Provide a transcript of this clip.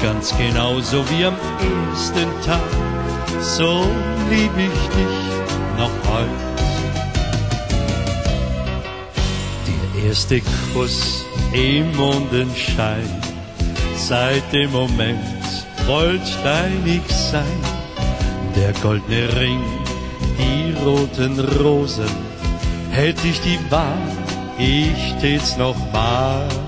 ganz genauso wie am ersten Tag, so lieb ich dich noch heut. Der erste Kuss im Mondenschein, seit dem Moment wollt dein ich sein. Der goldene Ring, die roten Rosen, hätt ich die Wahl, ich tät's noch mal.